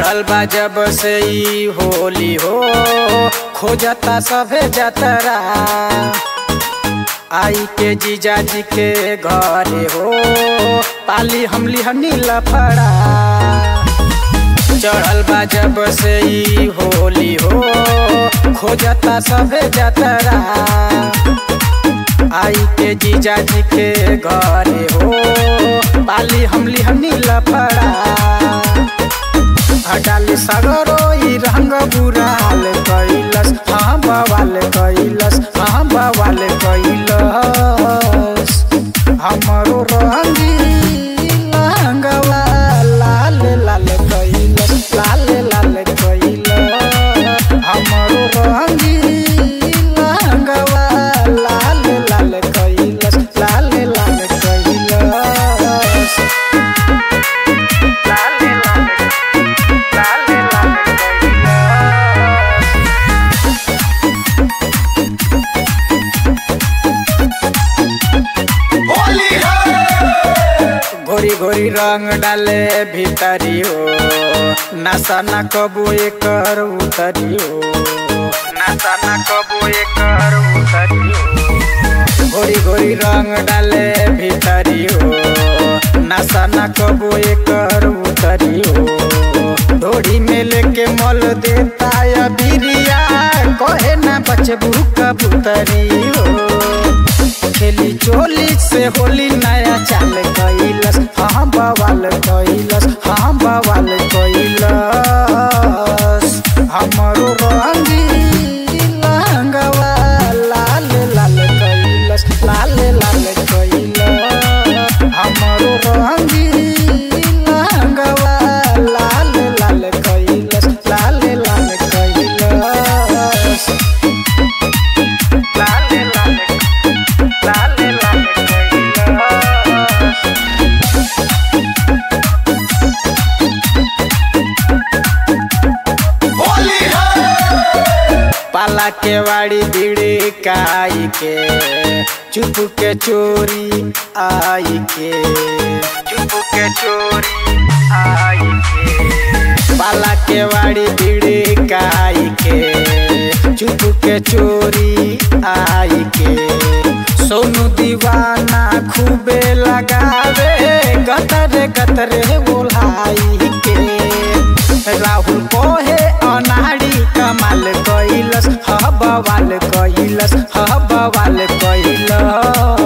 चढ़ल बा जब से ई होली हो खोजता सभे जतरा आई के जीजाजी के घरे हो पाली हमली हनी लफड़ा। चढ़ल बा जब से ई होली हो खोजता सभे जतरा आई के जीजाजी के घरे हो पाली हमली हनी लफड़ा। डाली सगरो ई रंग बुराल कैलस हाँ बवाल कैलस हाँ बवाल कैलस हमरो रंगी लहंगवा लाल लाल कैलस लाल लाल कैलस हमरो रंगी लहंगवा लाल लाल कैलस लाल लाल कैलस। घोरी घोरी रंग डाले भीतरी हो नशा न कबो एकर उतरी हो नशा न कबो एकर उतरी हो। घोरी घोरी रंग डाले भीतरी हो नशा न कबो एकर उतरी हो। ढोड़ी में लेके मल देता या बिरिया कहे न बचबू कबूतरी हो। खेली चोली से होली नया चाल कैलस हाँ बवाल कैलस हाँ बवाल कैलस हमरो रंगी लहंगवा लाल लाल कैलस लाल लाल कैलस हमरो रंगी लहंगवा लाल लाल कैलस लाल लाल कैलस लाल लाल पाला के वाड़ी बीड़ी काई के चुप के चोरी आई के चुप के चोरी आई के। पाला के वाड़ी बीड़ी काई के चुप के चोरी आई के। सोनू दीवाना खूबे लगावे गतरे गतरे बोलाई के। राहुल कोहे अनाड़ी कमाल कैलस हाँ बवाल कैलस हाँ बवाल कैलस।